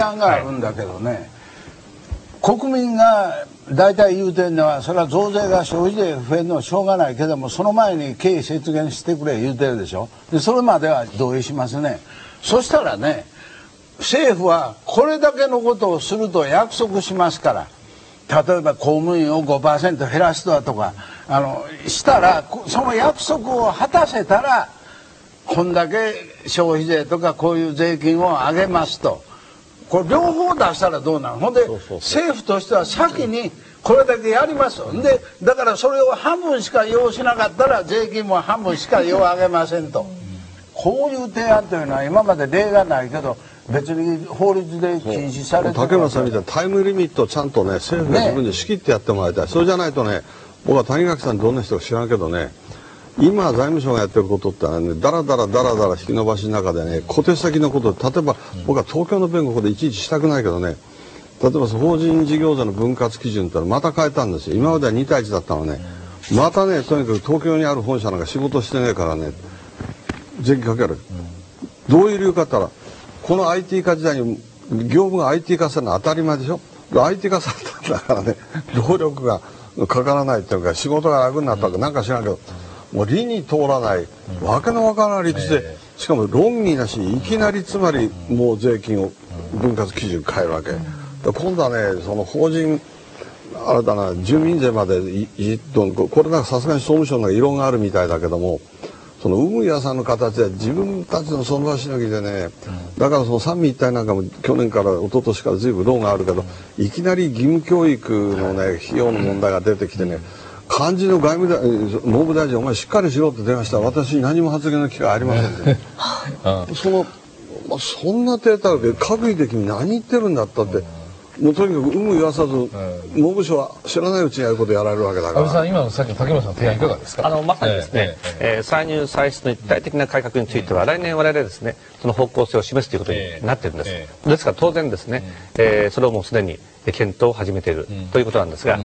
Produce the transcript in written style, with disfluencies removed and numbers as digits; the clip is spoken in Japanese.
案があるんだけどね、国民が大体言うてんのは、それは増税が消費税増えるのはしょうがないけども、その前に経費節減してくれ言うてるでしょ。でそれまでは同意しますね。そしたらね、政府はこれだけのことをすると約束しますから、例えば公務員を 5% 減らすだとかしたら、その約束を果たせたらこんだけ消費税とかこういう税金を上げますと。これ両方出したらどうなの。ほんで政府としては先にこれだけやります。でだからそれを半分しか要しなかったら税金も半分しか要上げませんと。こういう提案というのは今まで例がないけど別に法律で禁止されてる。 竹村さんみたいなタイムリミットをちゃんとね、政府が自分で仕切ってやってもらいたい。それじゃないとね、僕は谷垣さんどんな人か知らんけどね、今財務省がやってることってのはね、だらだら引き延ばしの中でね、小手先のことで、例えば僕は東京の弁護ここでいちいちしたくないけどね、例えば法人事業者の分割基準ってのはまた変えたんですよ。今までは2対1だったのね、またね、とにかく東京にある本社なんか仕事してねえからね、税金かける。どういう理由かって言ったら、この IT 化時代に業務が IT 化されるのは当たり前でしょ。IT 化されたんだからね、労力がかからないっていうか、仕事が楽になったかなんか知らんけど、もう理に通らない、わけのわからない理屈で、しかも論議なしにいきなりつまりもう税金を分割基準変えるわけ。で今度はね、その法人新たな住民税までこれなんかさすがに総務省の異論があるみたいだけども、その有無屋さんの形で自分たちのその場しのぎでね、だからその三位一体なんかも去年から一昨年から随分論があるけど、いきなり義務教育のね費用の問題が出てきてね、幹事の外務大文部大臣お前しっかりしろって電話したら私に何も発言の機会ありませんってそんなデータで閣議的に何言ってるんだったって。もうとにかく有無言わさず、文部省は知らないうちにやることやられるわけだから。 安倍さん、今のさっきの竹村さんの提案いかがですか。 まさにですね、歳入歳出の一体的な改革については来年我々ですね、その方向性を示すということになっているんです。ですから当然ですね、それをもうすでに検討を始めているということなんですが、